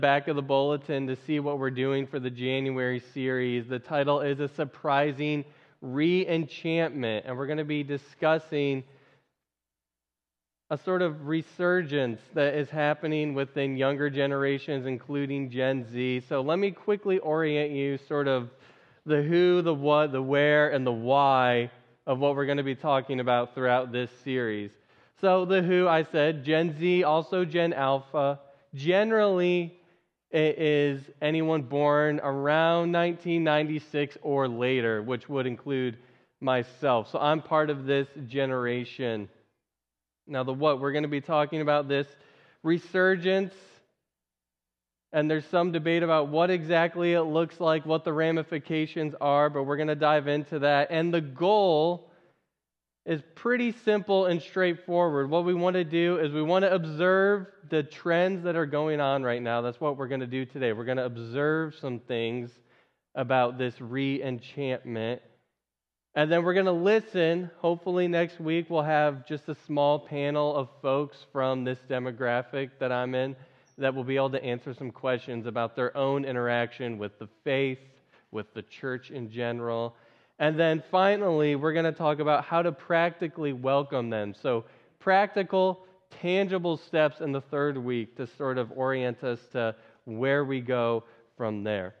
back of the bulletin to see what we're doing for the January series. The title is A Surprising Re-Enchantment, and we're going to be discussing a sort of resurgence that is happening within younger generations, including Gen Z. So let me quickly orient you sort of the who, the what, the where, and the why of what we're going to be talking about throughout this series. So the who, I said, Gen Z, also Gen Alpha. Generally, it is anyone born around 1996 or later, which would include myself. So I'm part of this generation. Now, the what, we're going to be talking about this resurgence, and there's some debate about what exactly it looks like, what the ramifications are, but we're going to dive into that. And the goal is pretty simple and straightforward. What we want to do is we want to observe the trends that are going on right now. That's what we're going to do today. We're going to observe some things about this re-enchantment. And then we're going to listen. Hopefully next week we'll have just a small panel of folks from this demographic that I'm in that will be able to answer some questions about their own interaction with the faith, with the church in general. And then finally, we're going to talk about how to practically welcome them. So practical, tangible steps in the third week to sort of orient us to where we go from there.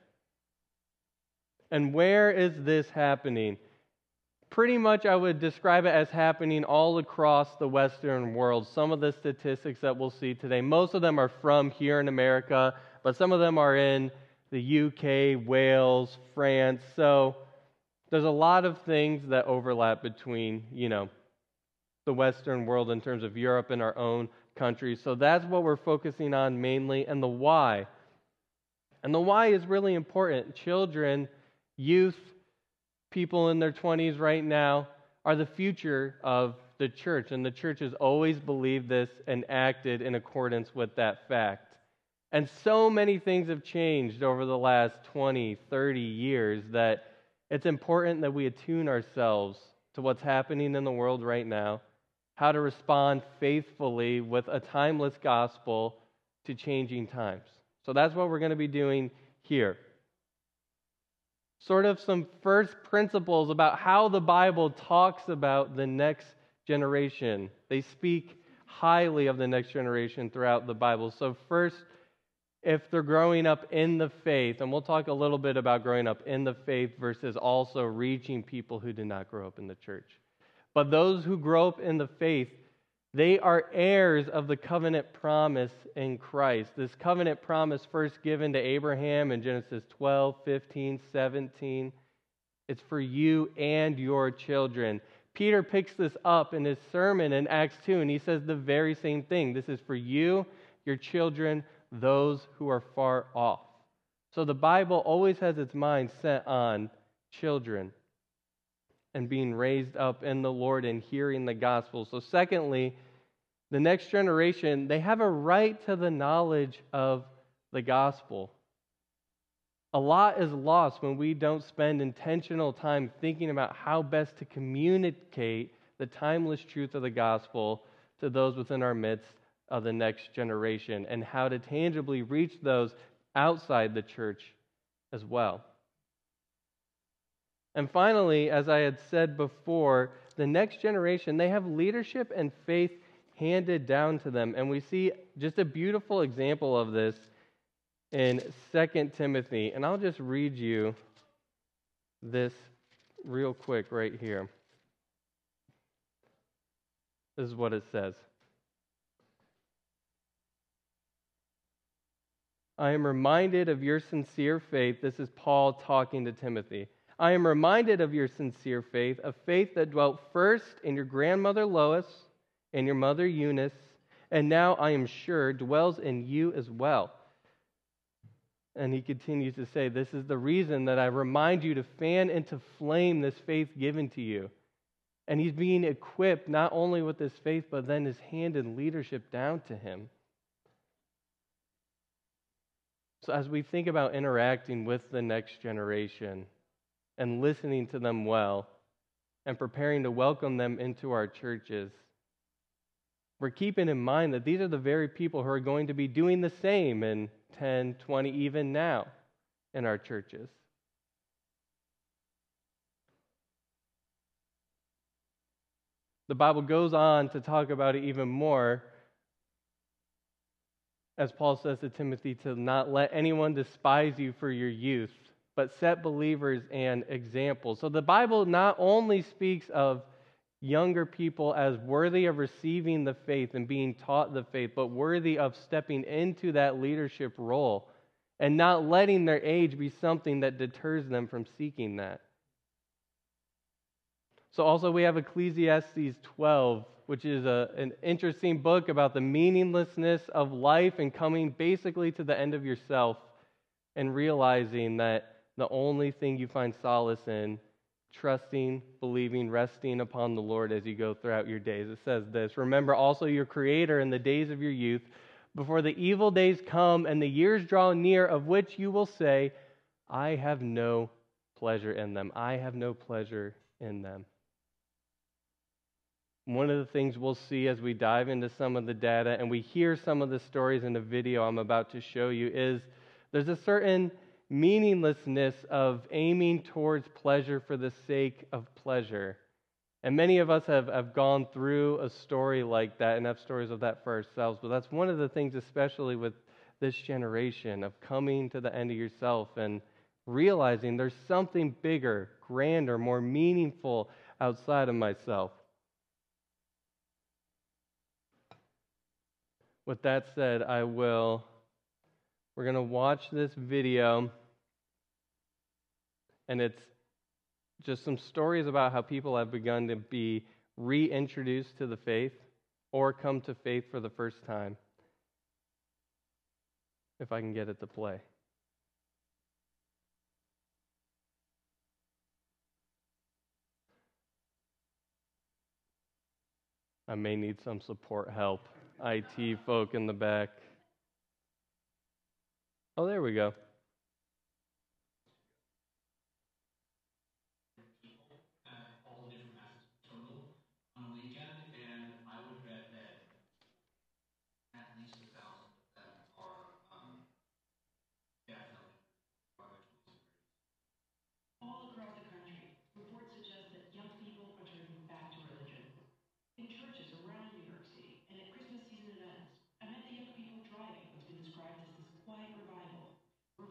And where is this happening? Pretty much I would describe it as happening all across the Western world. Some of the statistics that we'll see today, most of them are from here in America, but some of them are in the UK, Wales, France. So there's a lot of things that overlap between, the Western world in terms of Europe and our own country. So that's what we're focusing on mainly, and the why. And the why is really important. Children, youth, people in their 20s right now are the future of the church, and the church has always believed this and acted in accordance with that fact. And so many things have changed over the last 20, 30 years that it's important that we attune ourselves to what's happening in the world right now, how to respond faithfully with a timeless gospel to changing times. So that's what we're going to be doing here. Sort of some first principles about how the Bible talks about the next generation. They speak highly of the next generation throughout the Bible. So first, if they're growing up in the faith, and we'll talk a little bit about growing up in the faith versus also reaching people who did not grow up in the church. But those who grow up in the faith, they are heirs of the covenant promise in Christ. This covenant promise first given to Abraham in Genesis 12, 15, 17. It's for you and your children. Peter picks this up in his sermon in Acts 2, and he says the very same thing. This is for you, your children, those who are far off. So the Bible always has its mind set on children and being raised up in the Lord and hearing the gospel. So secondly, the next generation, they have a right to the knowledge of the gospel. A lot is lost when we don't spend intentional time thinking about how best to communicate the timeless truth of the gospel to those within our midst of the next generation, and how to tangibly reach those outside the church as well. And finally, as I had said before, the next generation, they have leadership and faith handed down to them. And we see just a beautiful example of this in 2 Timothy. And I'll just read you this real quick right here. This is what it says. I am reminded of your sincere faith. This is Paul talking to Timothy. I am reminded of your sincere faith, a faith that dwelt first in your grandmother Lois and your mother Eunice, and now I am sure dwells in you as well. And he continues to say, this is the reason that I remind you to fan into flame this faith given to you. And he's being equipped not only with this faith, but then is handed leadership down to him. So as we think about interacting with the next generation and listening to them well and preparing to welcome them into our churches, we're keeping in mind that these are the very people who are going to be doing the same in 10, 20, even now in our churches. The Bible goes on to talk about it even more, as Paul says to Timothy, to not let anyone despise you for your youth, but set believers an example. So the Bible not only speaks of younger people as worthy of receiving the faith and being taught the faith, but worthy of stepping into that leadership role and not letting their age be something that deters them from seeking that. So also we have Ecclesiastes 12, which is an interesting book about the meaninglessness of life and coming basically to the end of yourself and realizing that the only thing you find solace in, trusting, believing, resting upon the Lord as you go throughout your days. It says this: remember also your Creator in the days of your youth, before the evil days come and the years draw near, of which you will say, I have no pleasure in them. I have no pleasure in them. One of the things we'll see as we dive into some of the data and we hear some of the stories in the video I'm about to show you is there's a certain meaninglessness of aiming towards pleasure for the sake of pleasure. And many of us have gone through a story like that and have stories of that for ourselves. But that's one of the things, especially with this generation, of coming to the end of yourself and realizing there's something bigger, grander, more meaningful outside of myself. With that said, we're going to watch this video, and it's just some stories about how people have begun to be reintroduced to the faith or come to faith for the first time. If I can get it to play. I may need some support help. IT folk in the back. Oh, there we go. All the different methods total on a weekend, and I would bet that at least 1,000 of them are definitely are their 20s and 30s. All across the country, reports suggest that young people are turning back to religion. In churches around New York City and at Christmas season events, I met the young people driving what's been described as this quiet revival, where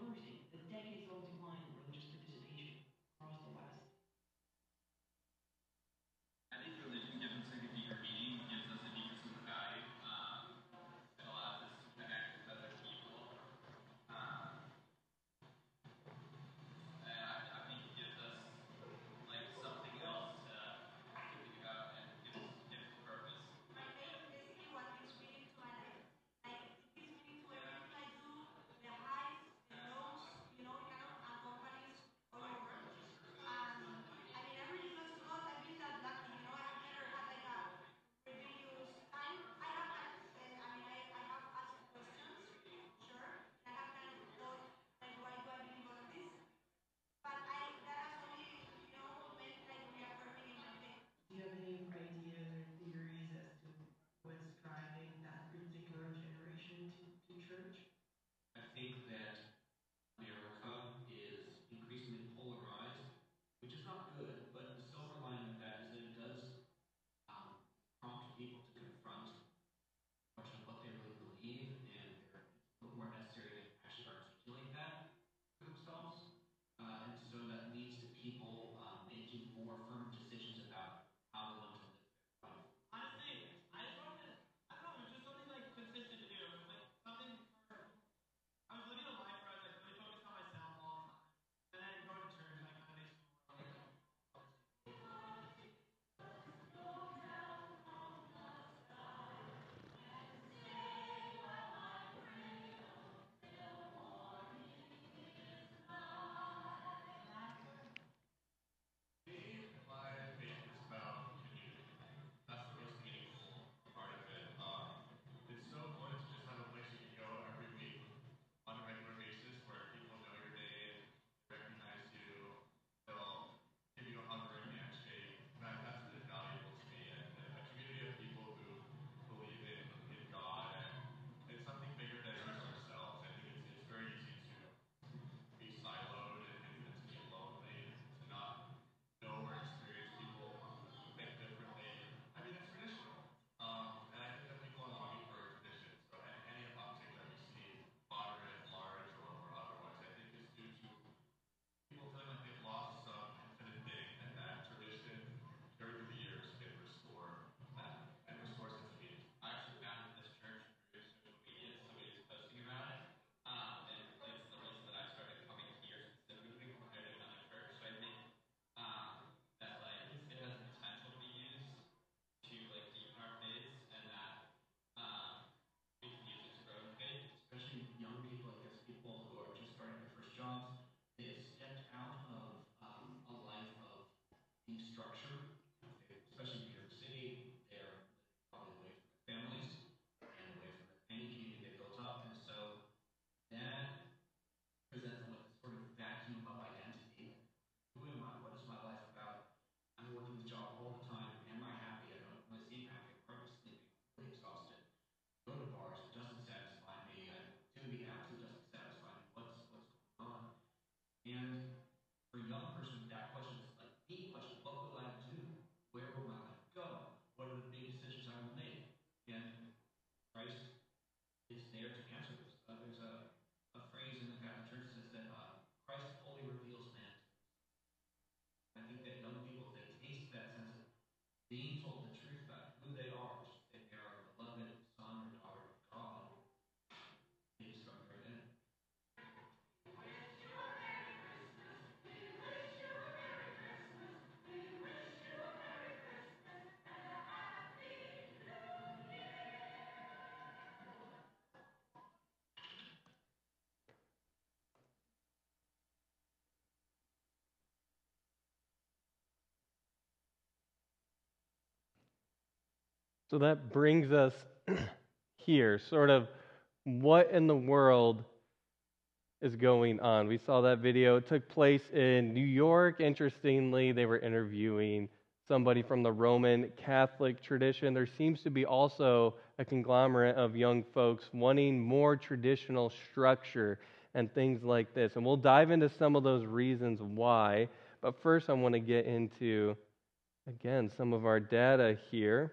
So that brings us here, sort of what in the world is going on. We saw that video. It took place in New York. Interestingly, they were interviewing somebody from the Roman Catholic tradition. There seems to be also a conglomerate of young folks wanting more traditional structure and things like this. And we'll dive into some of those reasons why. But first, I want to get into, again, some of our data here.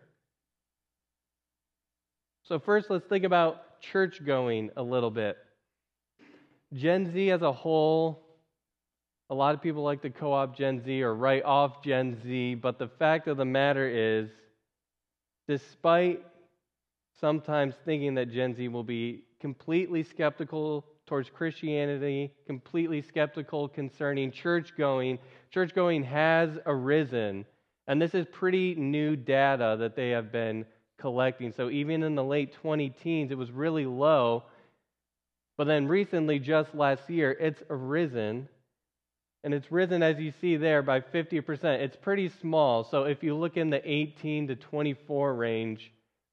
So first, let's think about church going a little bit. Gen Z as a whole, a lot of people like to co-opt Gen Z or write off Gen Z, but the fact of the matter is, despite sometimes thinking that Gen Z will be completely skeptical towards Christianity, completely skeptical concerning church going has arisen. And this is pretty new data that they have been collecting. So even in the late 2010s, it was really low. But then recently, just last year, it's arisen. And it's risen, as you see there, by 50%. It's pretty small. So if you look in the 18 to 24 range,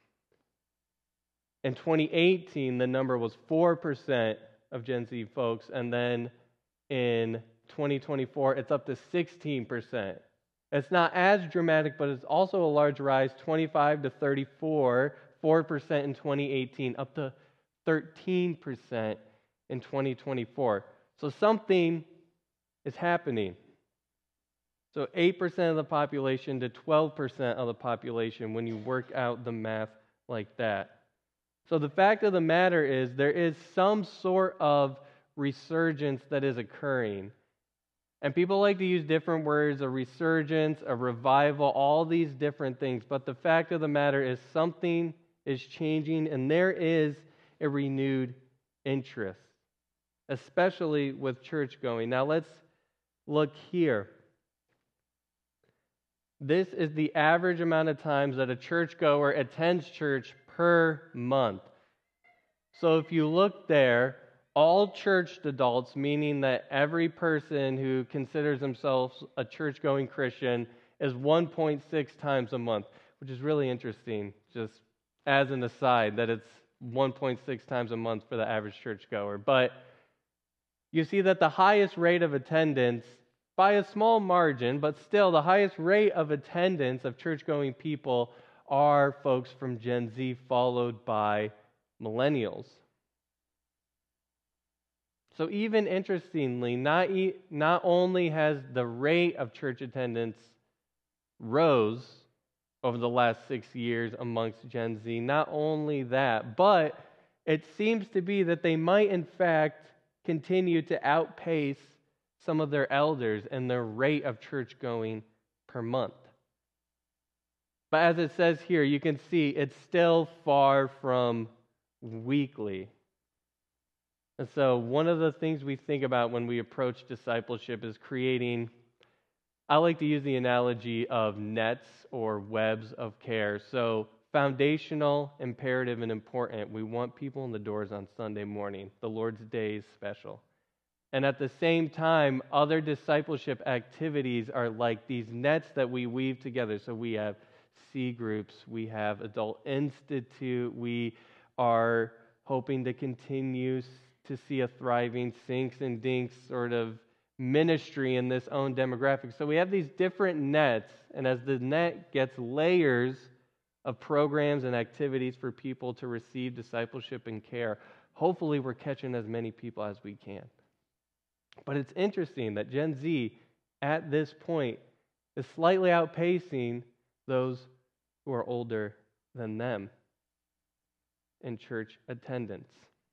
in 2018, the number was 4% of Gen Z folks. And then in 2024, it's up to 16%. It's not as dramatic, but it's also a large rise, 25 to 34, 4% in 2018, up to 13% in 2024. So something is happening. So 8% of the population to 12% of the population when you work out the math like that. So the fact of the matter is there is some sort of resurgence that is occurring. And people like to use different words, a resurgence, a revival, all these different things. But the fact of the matter is something is changing, and there is a renewed interest, especially with church going. Now let's look here. This is the average amount of times that a churchgoer attends church per month. So if you look there, all churched adults, meaning that every person who considers themselves a church-going Christian, is 1.6 times a month, which is really interesting, just as an aside, that it's 1.6 times a month for the average churchgoer. But you see that the highest rate of attendance, by a small margin, but still the highest rate of attendance of church-going people are folks from Gen Z, followed by millennials. So even interestingly, not only has the rate of church attendance rose over the last 6 years amongst Gen Z, not only that, but it seems to be that they might in fact continue to outpace some of their elders in their rate of church going per month. But as it says here, you can see it's still far from weekly. And so one of the things we think about when we approach discipleship is creating, I like to use the analogy of nets or webs of care. So foundational, imperative, and important. We want people in the doors on Sunday morning. The Lord's Day is special. And at the same time, other discipleship activities are like these nets that we weave together. So we have C groups, we have Adult Institute, we are hoping to continue to see a thriving Sinks and Dinks sort of ministry in this own demographic. So we have these different nets, and as the net gets layers of programs and activities for people to receive discipleship and care, hopefully we're catching as many people as we can. But it's interesting that Gen Z, at this point, is slightly outpacing those who are older than them in church attendance.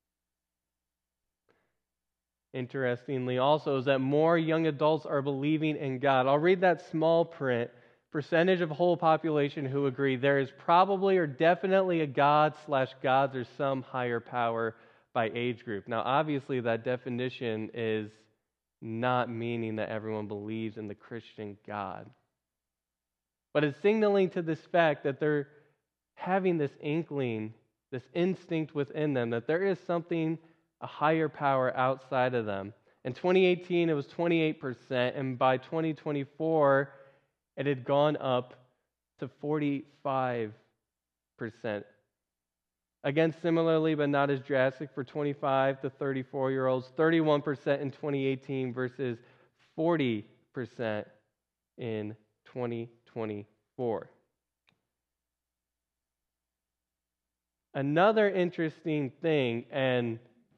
Interestingly also is that more young adults are believing in God. I'll read that small print. Percentage of whole population who agree there is probably or definitely a God/gods or some higher power by age group. Now obviously that definition is not meaning that everyone believes in the Christian God. But it's signaling to this fact that they're having this inkling, this instinct within them that there is something, a higher power outside of them. In 2018, it was 28%, and by 2024, it had gone up to 45%. Again, similarly, but not as drastic for 25 to 34-year-olds, 31% in 2018 versus 40% in 2024. Another interesting thing, and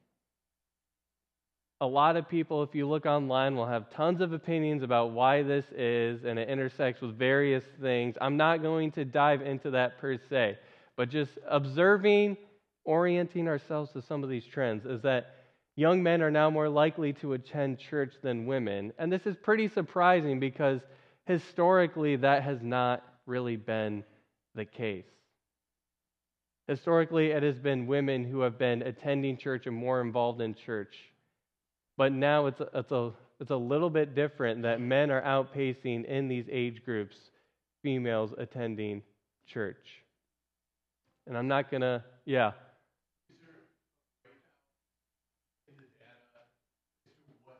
a lot of people, if you look online, will have tons of opinions about why this is, and it intersects with various things. I'm not going to dive into that per se, but just observing, orienting ourselves to some of these trends, is that young men are now more likely to attend church than women. And this is pretty surprising because historically that has not really been the case. Historically, it has been women who have been attending church and more involved in church. But now it's a little bit different that men are outpacing in these age groups females attending church. And I'm not going to, yeah. Is there a breakdown in the data as to what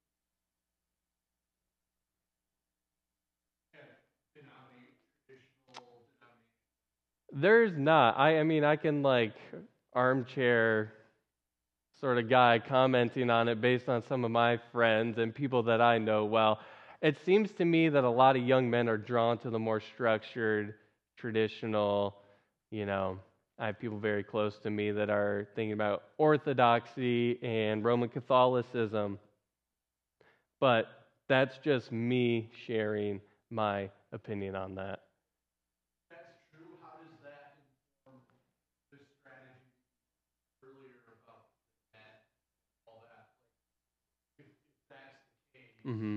type of traditional denomination? There's not. I mean, I can armchair sort of guy commenting on it based on some of my friends and people that I know well. It seems to me that a lot of young men are drawn to the more structured, traditional, I have people very close to me that are thinking about Orthodoxy and Roman Catholicism. But that's just me sharing my opinion on that. That's true. How does that inform the strategy earlier about that, all that? If that's the case, Mm-hmm.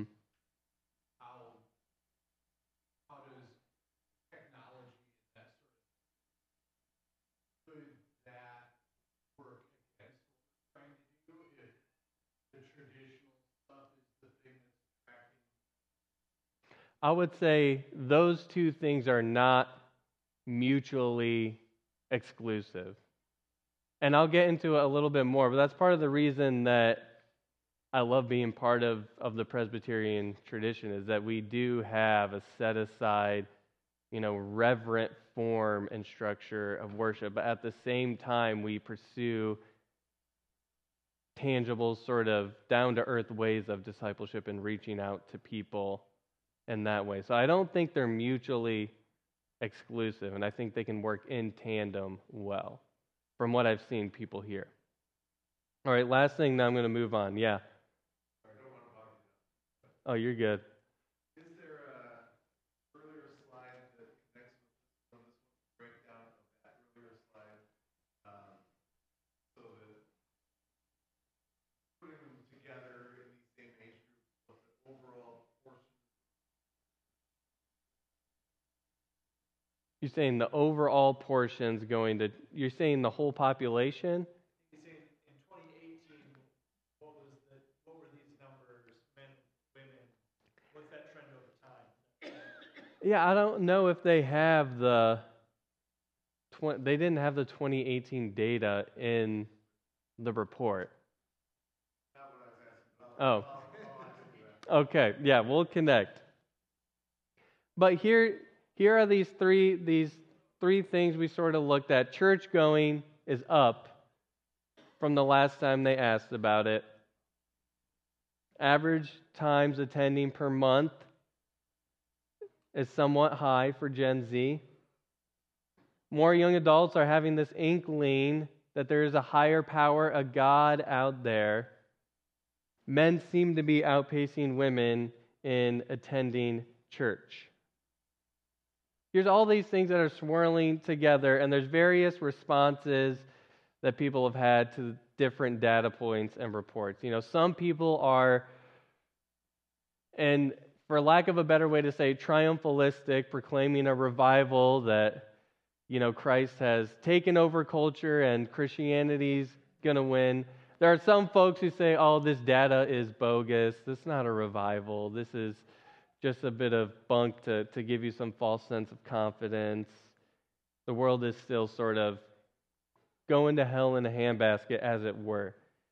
how does technology and that sort of could that work against what we're trying to do if the traditional stuff is the thing that's attracting? I would say those two things are not mutually exclusive. And I'll get into it a little bit more, but that's part of the reason that I love being part of the Presbyterian tradition, is that we do have a set aside, reverent form and structure of worship, but at the same time we pursue tangible, sort of down-to-earth ways of discipleship and reaching out to people in that way. So I don't think they're mutually exclusive, and I think they can work in tandem well, from what I've seen people here. All right, last thing, now I'm going to move on. Yeah. I don't want to bother you. Oh, you're good. Is there a earlier slide that connects with this breakdown of that earlier slide, so that putting them together in these same age groups, what the overall portion? You're saying the overall portion's going to, you're saying the whole population? He's saying in 2018, what were these numbers, men, women? What's that trend over time? Yeah, I don't know if they have they didn't have the 2018 data in the report. Not what I was asking about. Oh. Okay, yeah, we'll connect. But here are these three things we sort of looked at. Church going is up from the last time they asked about it. Average times attending per month is somewhat high for Gen Z. More young adults are having this inkling that there is a higher power, a God out there. Men seem to be outpacing women in attending church. Here's all these things that are swirling together, and there's various responses that people have had to different data points and reports. Some people are, and for lack of a better way to say, triumphalistic, proclaiming a revival that, Christ has taken over culture and Christianity's going to win. There are some folks who say, oh, this data is bogus. This is not a revival. This is just a bit of bunk to give you some false sense of confidence. The world is still sort of going to hell in a handbasket, as it were.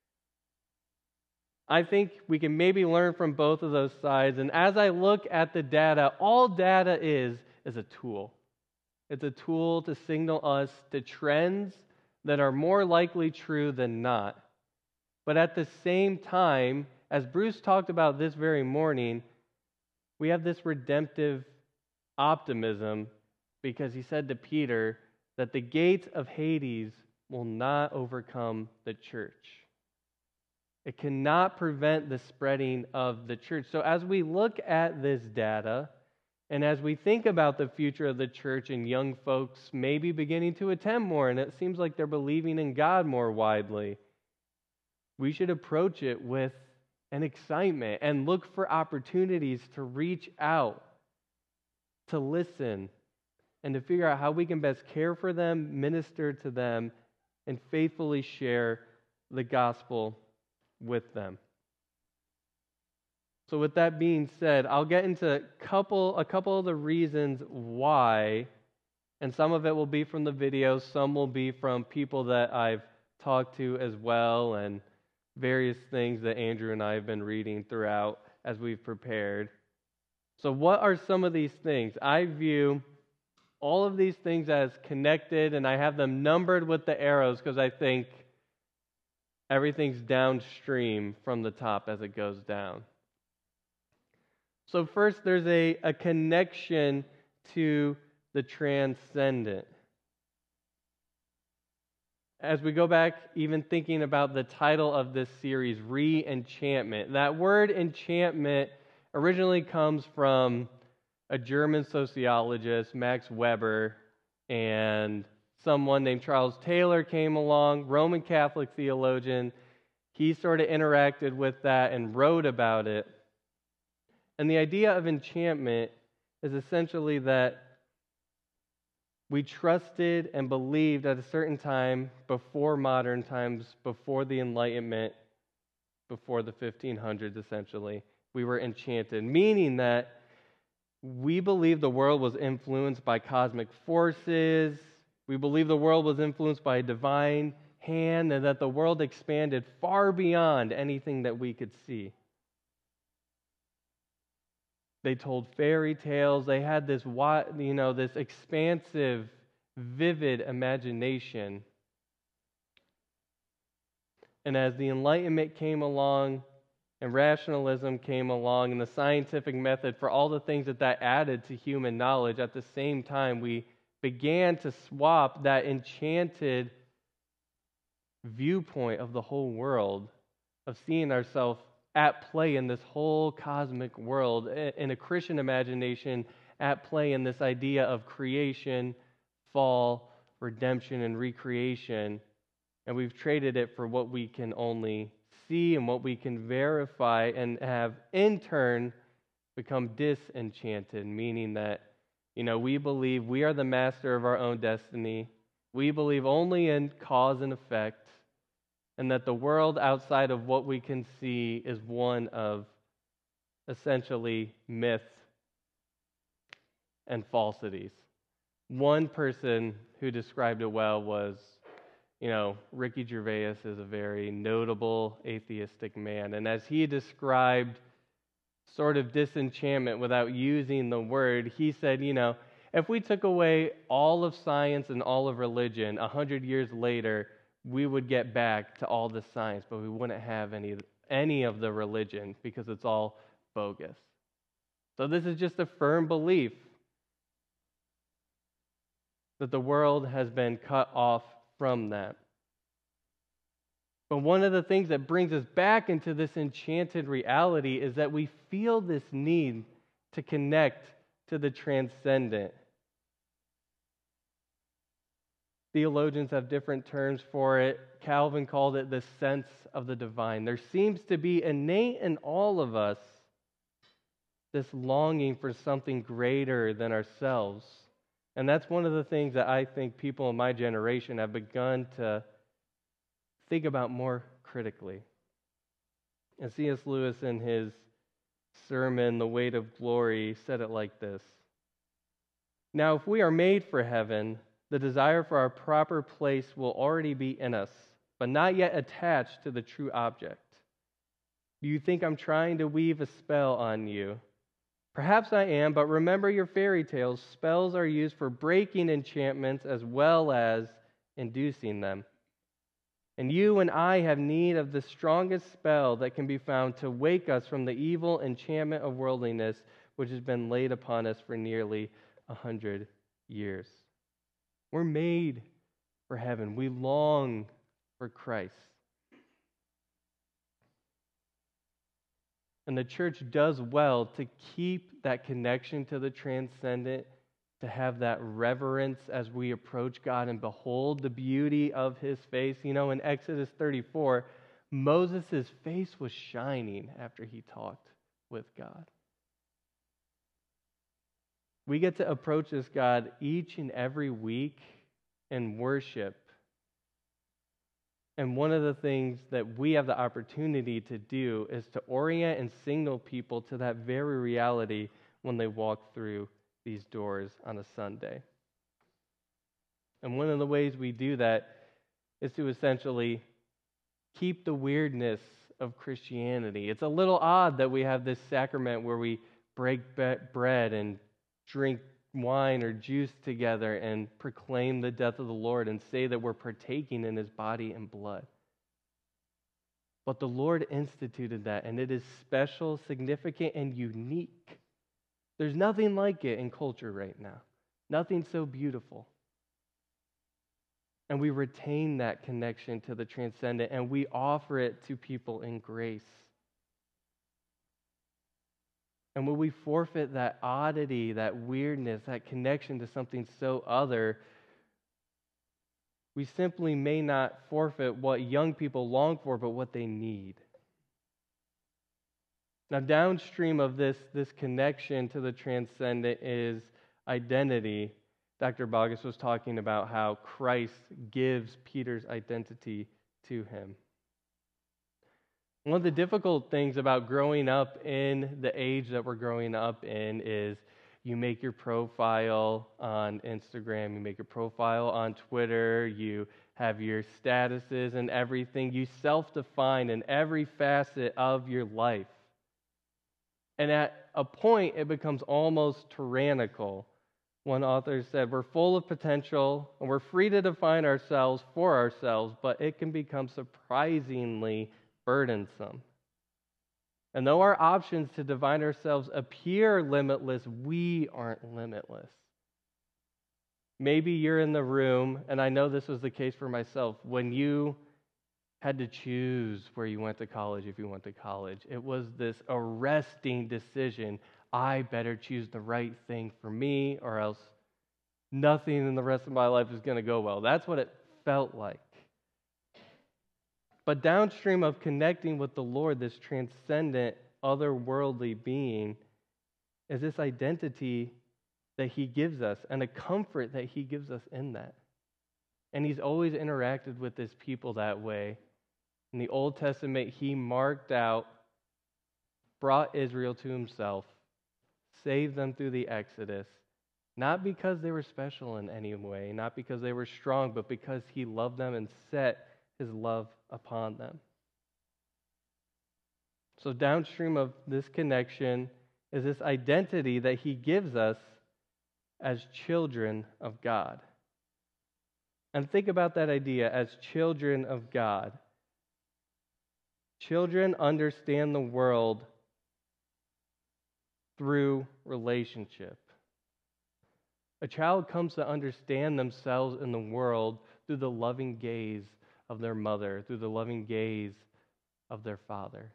I think we can maybe learn from both of those sides. And as I look at the data, all data is a tool. It's a tool to signal us to trends that are more likely true than not. But at the same time, as Bruce talked about this very morning, we have this redemptive optimism because he said to Peter that the gates of Hades will not overcome the church. It cannot prevent the spreading of the church. So as we look at this data, and as we think about the future of the church and young folks maybe beginning to attend more, and it seems like they're believing in God more widely, we should approach it with an excitement and look for opportunities to reach out, to listen, and to figure out how we can best care for them, minister to them, and faithfully share the gospel with them. So with that being said, I'll get into a couple of the reasons why, and some of it will be from the video, some will be from people that I've talked to as well, and various things that Andrew and I have been reading throughout as we've prepared. So what are some of these things? I view all of these things as connected, and I have them numbered with the arrows because I think everything's downstream from the top as it goes down. So first, there's a connection to the transcendent. As we go back, even thinking about the title of this series, re-enchantment. That word enchantment originally comes from a German sociologist, Max Weber, and someone named Charles Taylor came along, Roman Catholic theologian. He sort of interacted with that and wrote about it. And the idea of enchantment is essentially that we trusted and believed at a certain time before modern times, before the Enlightenment, before the 1500s essentially, we were enchanted, meaning that we believed the world was influenced by cosmic forces, we believed the world was influenced by a divine hand, and that the world expanded far beyond anything that we could see. They told fairy tales. They had this, this expansive, vivid imagination. And as the Enlightenment came along, and rationalism came along, and the scientific method for all the things that added to human knowledge, at the same time, we began to swap that enchanted viewpoint of the whole world, of seeing ourselves at play in this whole cosmic world, in a Christian imagination, at play in this idea of creation, fall, redemption, and recreation. And we've traded it for what we can only see and what we can verify, and have in turn become disenchanted, meaning that, we believe we are the master of our own destiny. We believe only in cause and effect, and that the world outside of what we can see is one of essentially myth and falsities. One person who described it well was, Ricky Gervais is a very notable atheistic man, and as he described sort of disenchantment without using the word, he said, if we took away all of science and all of religion, 100 years later, we would get back to all the science, but we wouldn't have any of the religion because it's all bogus. So this is just a firm belief that the world has been cut off from that. But one of the things that brings us back into this enchanted reality is that we feel this need to connect to the transcendent. Theologians have different terms for it. Calvin called it the sense of the divine. There seems to be innate in all of us this longing for something greater than ourselves. And that's one of the things that I think people in my generation have begun to think about more critically. And C.S. Lewis, in his sermon, The Weight of Glory, said it like this: "Now, if we are made for heaven, the desire for our proper place will already be in us, but not yet attached to the true object. Do you think I'm trying to weave a spell on you? Perhaps I am, but remember your fairy tales. Spells are used for breaking enchantments as well as inducing them. And you and I have need of the strongest spell that can be found to wake us from the evil enchantment of worldliness which has been laid upon us for nearly 100 years. We're made for heaven. We long for Christ. And the church does well to keep that connection to the transcendent, to have that reverence as we approach God and behold the beauty of his face. You know, in Exodus 34, Moses' face was shining after he talked with God. We get to approach this God each and every week in worship. And one of the things that we have the opportunity to do is to orient and signal people to that very reality when they walk through these doors on a Sunday. And one of the ways we do that is to essentially keep the weirdness of Christianity. It's a little odd that we have this sacrament where we break bread and drink wine or juice together and proclaim the death of the Lord and say that we're partaking in his body and blood. But the Lord instituted that, and it is special, significant, and unique. There's nothing like it in culture right now. Nothing so beautiful. And we retain that connection to the transcendent, and we offer it to people in grace. And when we forfeit that oddity, that weirdness, that connection to something so other, we simply may not forfeit what young people long for, but what they need. Now, downstream of this connection to the transcendent is identity. Dr. Bogus was talking about how Christ gives Peter's identity to him. One of the difficult things about growing up in the age that we're growing up in is you make your profile on Instagram, you make your profile on Twitter, you have your statuses and everything. You self-define in every facet of your life. And at a point, it becomes almost tyrannical. One author said, we're full of potential and we're free to define ourselves for ourselves, but it can become surprisingly burdensome. And though our options to define ourselves appear limitless, we aren't limitless. Maybe you're in the room, and I know this was the case for myself, when you had to choose where you went to college, if you went to college. It was this arresting decision. I better choose the right thing for me, or else nothing in the rest of my life is going to go well. That's what it felt like. But downstream of connecting with the Lord, this transcendent, otherworldly being, is this identity that he gives us and a comfort that he gives us in that. And he's always interacted with his people that way. In the Old Testament, he marked out, brought Israel to himself, saved them through the Exodus, not because they were special in any way, not because they were strong, but because he loved them and set his love upon them. So downstream of this connection is this identity that he gives us as children of God. And think about that idea as children of God. Children understand the world through relationship. A child comes to understand themselves in the world through the loving gaze of their mother, through the loving gaze of their father.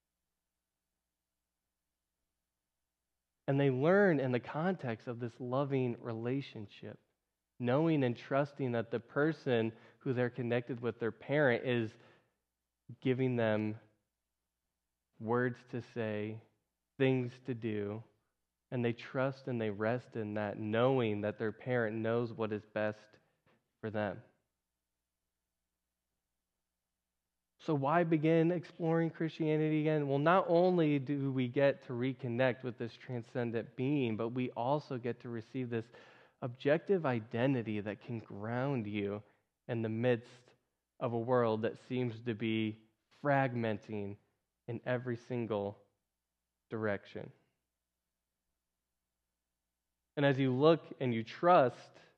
And they learn in the context of this loving relationship, knowing and trusting that the person who they're connected with, their parent, is giving them words to say, things to do, and they trust and they rest in that, knowing that their parent knows what is best for them. So why begin exploring Christianity again? Well, not only do we get to reconnect with this transcendent being, but we also get to receive this objective identity that can ground you in the midst of a world that seems to be fragmenting in every single direction. And as you look and you trust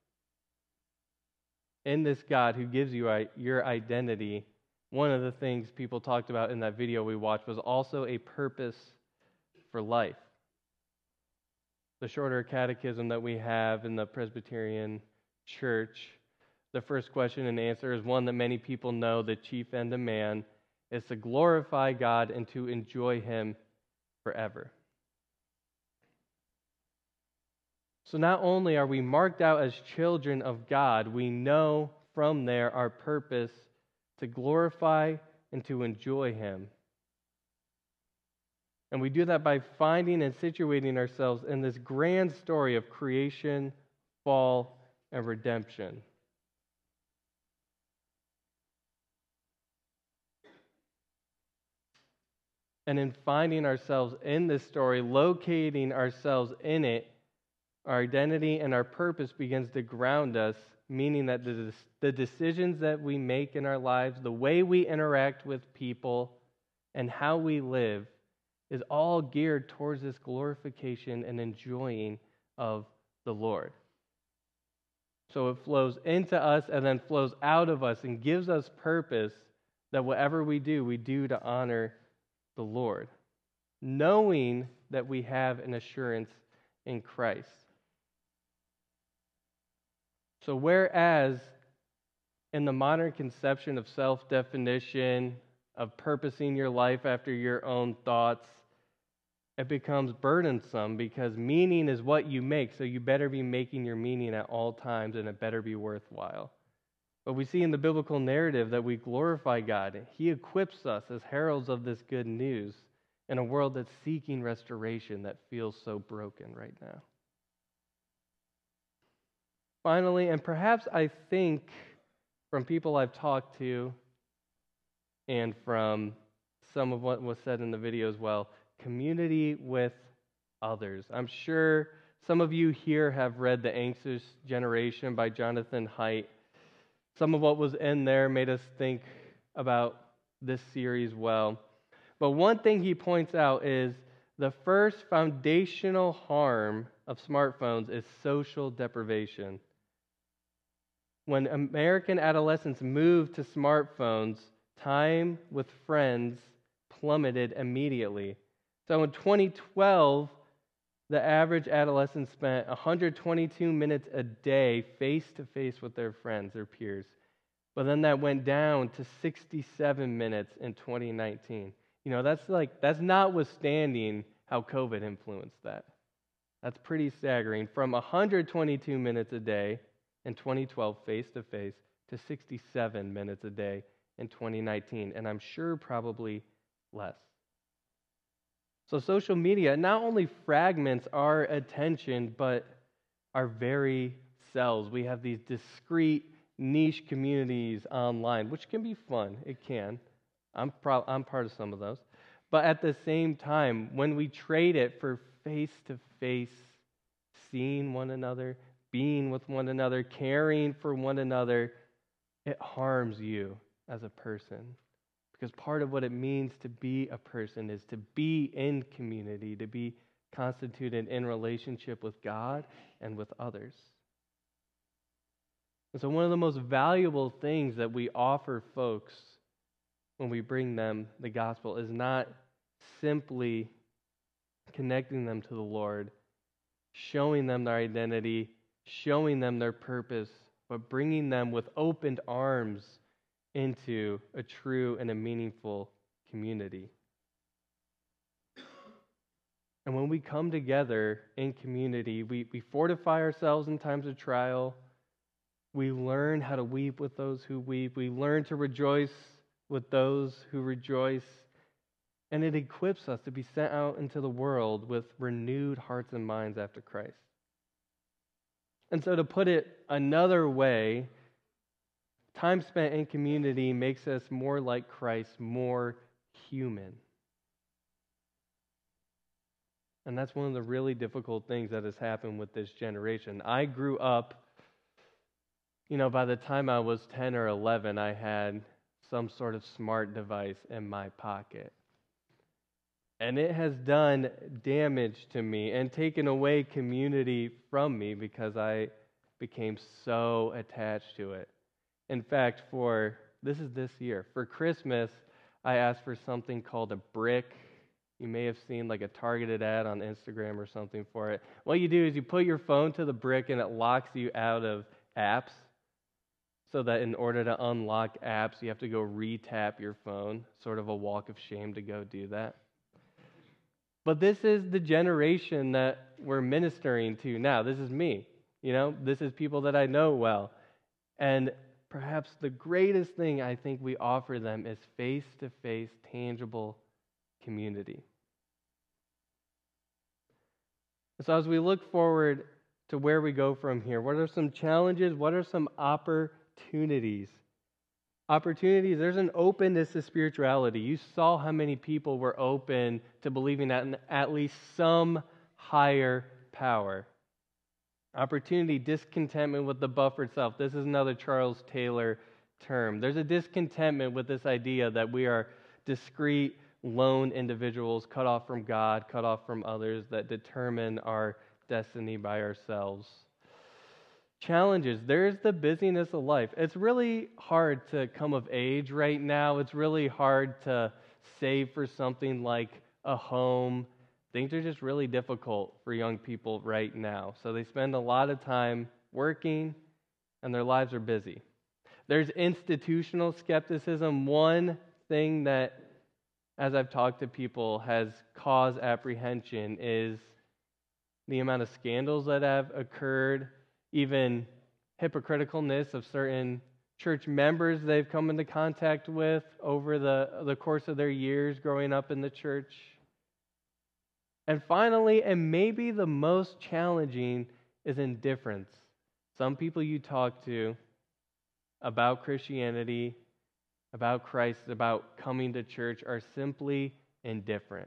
in this God who gives you your identity, one of the things people talked about in that video we watched was also a purpose for life. The shorter catechism that we have in the Presbyterian Church, the first question and answer is one that many people know. The chief end of man is to glorify God and to enjoy Him forever. So not only are we marked out as children of God, we know from there our purpose to glorify and to enjoy Him. And we do that by finding and situating ourselves in this grand story of creation, fall, and redemption. And in finding ourselves in this story, locating ourselves in it, our identity and our purpose begins to ground us, meaning that the decisions that we make in our lives, the way we interact with people, and how we live is all geared towards this glorification and enjoying of the Lord. So it flows into us and then flows out of us and gives us purpose that whatever we do to honor the Lord, knowing that we have an assurance in Christ. So whereas in the modern conception of self-definition, of purposing your life after your own thoughts, it becomes burdensome because meaning is what you make, so you better be making your meaning at all times and it better be worthwhile. But we see in the biblical narrative that we glorify God. He equips us as heralds of this good news in a world that's seeking restoration that feels so broken right now. Finally, and perhaps I think from people I've talked to and from some of what was said in the video as well, community with others. I'm sure some of you here have read The Anxious Generation by Jonathan Haidt. Some of what was in there made us think about this series well. But one thing he points out is the first foundational harm of smartphones is social deprivation. When American adolescents moved to smartphones, time with friends plummeted immediately. So in 2012, the average adolescent spent 122 minutes a day face-to-face with their friends, their peers. But then that went down to 67 minutes in 2019. That's notwithstanding how COVID influenced that. That's pretty staggering. From 122 minutes a day in 2012 face-to-face to 67 minutes a day in 2019, and I'm sure probably less. So social media not only fragments our attention, but our very selves. We have these discrete, niche communities online, which can be fun. It can. I'm part of some of those. But at the same time, when we trade it for face-to-face, seeing one another, being with one another, caring for one another, it harms you as a person. Because part of what it means to be a person is to be in community, to be constituted in relationship with God and with others. And so one of the most valuable things that we offer folks when we bring them the gospel is not simply connecting them to the Lord, showing them their identity, showing them their purpose, but bringing them with opened arms into a true and a meaningful community. And when we come together in community, we fortify ourselves in times of trial. We learn how to weep with those who weep. We learn to rejoice with those who rejoice. And it equips us to be sent out into the world with renewed hearts and minds after Christ. And so to put it another way, time spent in community makes us more like Christ, more human. And that's one of the really difficult things that has happened with this generation. I grew up, by the time I was 10 or 11, I had some sort of smart device in my pocket. And it has done damage to me and taken away community from me because I became so attached to it. In fact, this year, for Christmas, I asked for something called a brick. You may have seen like a targeted ad on Instagram or something for it. What you do is you put your phone to the brick and it locks you out of apps, so that in order to unlock apps, you have to go re-tap your phone. Sort of a walk of shame to go do that. But this is the generation that we're ministering to now. This is me. This is people that I know well. And perhaps the greatest thing I think we offer them is face-to-face, tangible community. So as we look forward to where we go from here, what are some challenges? What are some opportunities? There's an openness to spirituality. You saw how many people were open to believing that in at least some higher power. Opportunity, discontentment with the buffered self. This is another Charles Taylor term. There's a discontentment with this idea that we are discrete, lone individuals cut off from God, cut off from others, that determine our destiny by ourselves. Challenges. There's the busyness of life. It's really hard to come of age right now. It's really hard to save for something like a home. Things are just really difficult for young people right now. So they spend a lot of time working and their lives are busy. There's institutional skepticism. One thing that, as I've talked to people, has caused apprehension is the amount of scandals that have occurred, even hypocriticalness of certain church members they've come into contact with over the course of their years growing up in the church. And finally, and maybe the most challenging, is indifference. Some people you talk to about Christianity, about Christ, about coming to church are simply indifferent.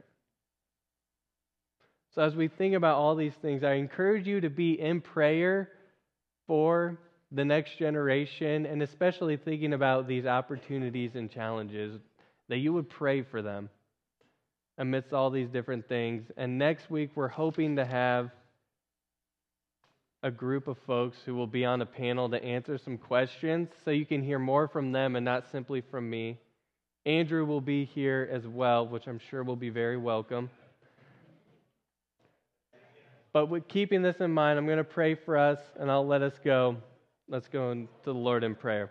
So as we think about all these things, I encourage you to be in prayer for the next generation, and especially thinking about these opportunities and challenges, that you would pray for them amidst all these different things. And next week, we're hoping to have a group of folks who will be on a panel to answer some questions so you can hear more from them and not simply from me. Andrew will be here as well, which I'm sure will be very welcome. But with keeping this in mind, I'm going to pray for us and I'll let us go. Let's go to the Lord in prayer.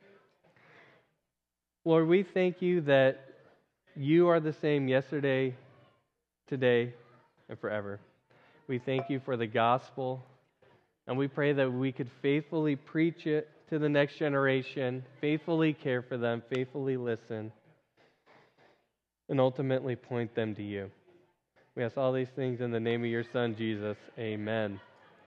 Lord, we thank you that you are the same yesterday, today, and forever. We thank you for the gospel, and we pray that we could faithfully preach it to the next generation, faithfully care for them, faithfully listen, and ultimately point them to you. We ask all these things in the name of your Son, Jesus. Amen.